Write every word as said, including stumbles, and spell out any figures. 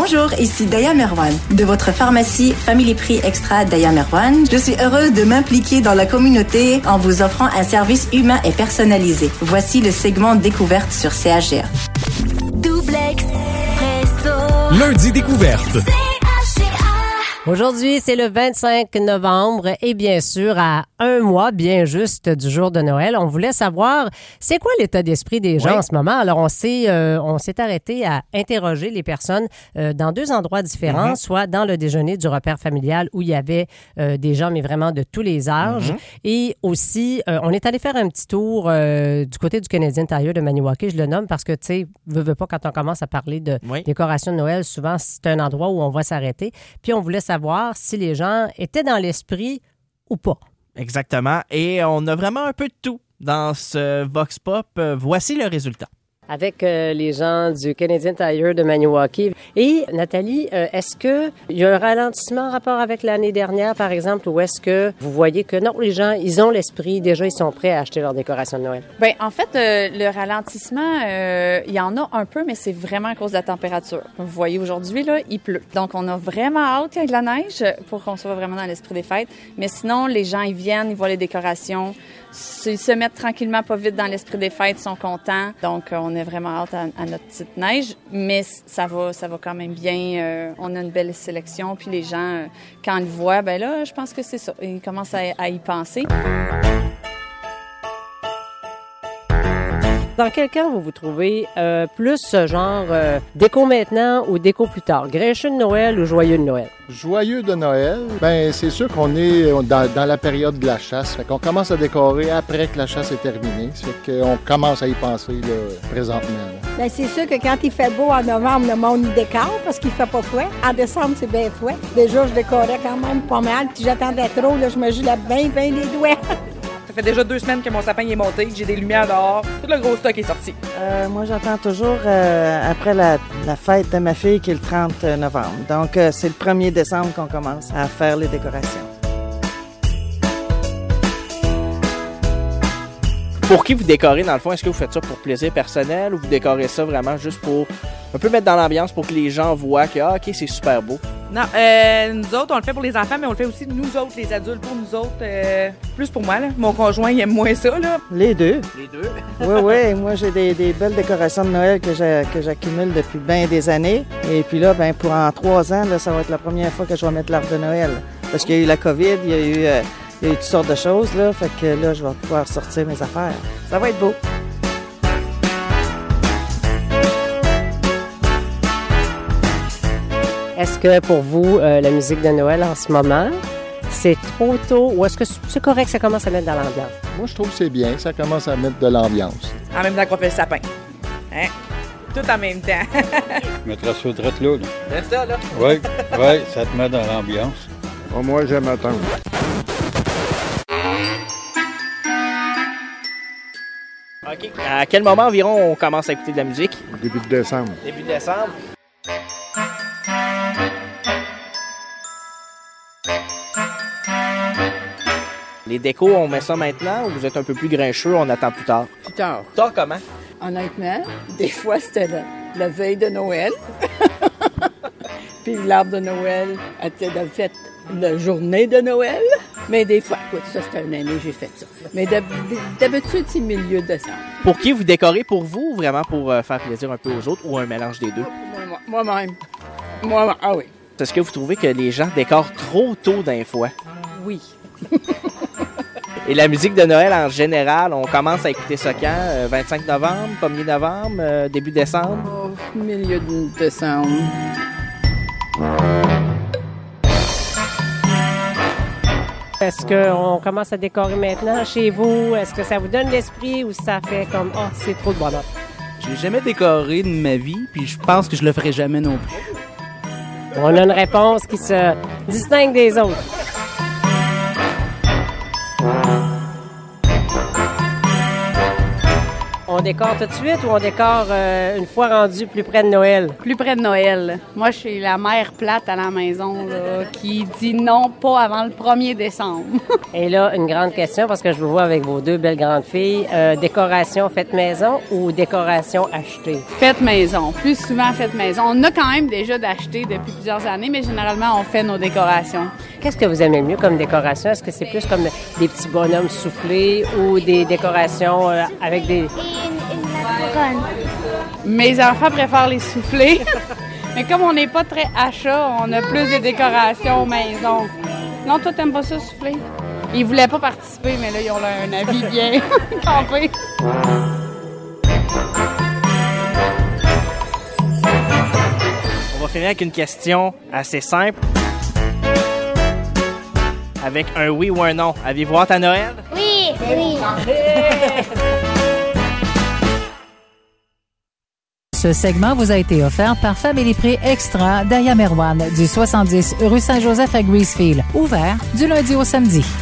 Bonjour, ici Daya Merwan de votre pharmacie Family Prix Extra Daya Merwan. Je suis heureuse de m'impliquer dans la communauté en vous offrant un service humain et personnalisé. Voici le segment découverte sur C H G A. Double Expresso. Lundi découverte. Aujourd'hui, c'est le vingt-cinq novembre et bien sûr, à un mois bien juste du jour de Noël, on voulait savoir c'est quoi l'état d'esprit des gens oui. en ce moment. Alors, on s'est, euh, on s'est arrêté à interroger les personnes euh, dans deux endroits différents, mm-hmm. soit dans le déjeuner du repère familial où il y avait euh, des gens, mais vraiment de tous les âges. Mm-hmm. Et aussi, euh, on est allé faire un petit tour euh, du côté du Canadien Tire de Maniwaki, je le nomme parce que, tu sais, veux, veux pas, quand on commence à parler de oui. décoration de Noël, souvent, c'est un endroit où on va s'arrêter. Puis, on voulait savoir savoir si les gens étaient dans l'esprit ou pas. Exactement. Et on a vraiment un peu de tout dans ce Vox Pop. Voici le résultat. Avec euh, les gens du Canadian Tire de Maniwaki. Et Nathalie, euh, est-ce qu'il y a un ralentissement en rapport avec l'année dernière, par exemple, ou est-ce que vous voyez que non, les gens, ils ont l'esprit, déjà, ils sont prêts à acheter leur décoration de Noël? Bien, en fait, euh, le ralentissement, euh, il y en a un peu, mais c'est vraiment à cause de la température. Vous voyez, aujourd'hui, là, il pleut. Donc, on a vraiment hâte qu'il y ait de la neige pour qu'on soit vraiment dans l'esprit des fêtes. Mais sinon, les gens, ils viennent, ils voient les décorations. Ils se mettent tranquillement, pas vite dans l'esprit des fêtes, ils sont contents. Donc, on est vraiment hâte à, à notre petite neige. Mais ça va, ça va quand même bien. Euh, on a une belle sélection. Puis les gens, euh, quand ils le voient, ben là, je pense que c'est ça. Ils commencent à, à y penser. Dans quel cas vous vous trouvez euh, plus ce genre euh, déco maintenant ou déco plus tard? Grincheux de Noël ou joyeux de Noël? Joyeux de Noël, ben c'est sûr qu'on est dans, dans la période de la chasse. Fait qu'on commence à décorer après que la chasse est terminée. Ça fait qu'on commence à y penser là, présentement. Là. Ben c'est sûr que quand il fait beau en novembre, le monde y décore parce qu'il fait pas froid. En décembre, c'est bien froid. Déjà, je décorais quand même pas mal. Puis j'attendais trop, là, je me gelais bien, bien les doigts. Ça fait déjà deux semaines que mon sapin est monté, que j'ai des lumières dehors. Tout le gros stock est sorti. Euh, moi, j'attends toujours euh, après la, la fête de ma fille qui est le trente novembre. Donc, euh, c'est le premier décembre qu'on commence à faire les décorations. Pour qui vous décorez, dans le fond, est-ce que vous faites ça pour plaisir personnel ou vous décorez ça vraiment juste pour un peu mettre dans l'ambiance pour que les gens voient que, ah, OK, c'est super beau? Non, euh, nous autres, on le fait pour les enfants, mais on le fait aussi nous autres, les adultes, pour nous autres. Euh, plus pour moi, là. Mon conjoint, il aime moins ça, là. Les deux. Les deux? Oui, oui. Moi, j'ai des, des belles décorations de Noël que, j'ai, que j'accumule depuis bien des années. Et puis là, ben pour en trois ans, là, ça va être la première fois que je vais mettre l'arbre de Noël. Parce qu'il y a eu la COVID, il y a eu, euh, il y a eu toutes sortes de choses, là. Fait que là, je vais pouvoir sortir mes affaires. Ça va être beau. Est-ce que pour vous, euh, la musique de Noël en ce moment, c'est trop tôt ou est-ce que c'est correct que ça commence à mettre dans l'ambiance? Moi, je trouve que c'est bien, ça commence à mettre de l'ambiance. En même temps qu'on fait le sapin. Hein? Tout en même temps. Je mettrais ça drette là. là. Reste là, là? Oui, oui, ça te met dans l'ambiance. Oh, moi, j'aime attendre. OK. À quel moment environ on commence à écouter de la musique? Début de décembre. Début de décembre. Les décos, on met ça maintenant ou vous êtes un peu plus grincheux, on attend plus tard? Plus tard. Plus tard comment? Honnêtement, des fois, c'était la, la veille de Noël. Puis l'arbre de Noël était de fait la journée de Noël. Mais des fois, écoute, ça, c'était une année, j'ai fait ça. Mais d'habitude, c'est milieu décembre. Pour qui vous décorez? Pour vous ou vraiment pour euh, faire plaisir un peu aux autres ou un mélange des deux? Moi, moi-même. Moi, ah oui. Est-ce que vous trouvez que les gens décorent trop tôt d'un fois? Oui. Et la musique de Noël en général, on commence à écouter ça quand? Euh, vingt-cinq novembre, premier novembre, euh, début décembre? Oh, milieu de décembre. Est-ce qu'on commence à décorer maintenant chez vous? Est-ce que ça vous donne l'esprit ou ça fait comme « Ah, oh, c'est trop de bonheur ». J'ai jamais décoré de ma vie, puis je pense que je le ferai jamais non plus. On a une réponse qui se distingue des autres. On décore tout de suite ou on décore euh, une fois rendu plus près de Noël? Plus près de Noël. Moi, je suis la mère plate à la maison là, qui dit non, pas avant le premier décembre. Et là, une grande question, parce que je vous vois avec vos deux belles grandes filles. Euh, décoration faite maison ou décoration achetée? Faite maison. Plus souvent faite maison. On a quand même déjà d'acheter depuis plusieurs années, mais généralement, on fait nos décorations. Qu'est-ce que vous aimez le mieux comme décoration? Est-ce que c'est plus comme des petits bonhommes soufflés ou des décorations euh, avec des... Mes enfants préfèrent les soufflés. Mais comme on n'est pas très achat, on a plus de décorations maison. Non, toi, t'aimes pas ça, souffler? Ils voulaient pas participer, mais là, ils ont un avis bien campé. On va finir avec une question assez simple. Avec un oui ou un non. Avez-vous hâte à Noël? Oui! Oui! Ce segment vous a été offert par Family Prix Extra d'Aya Merwan du soixante-dix rue Saint-Joseph à Greasefield. Ouvert du lundi au samedi.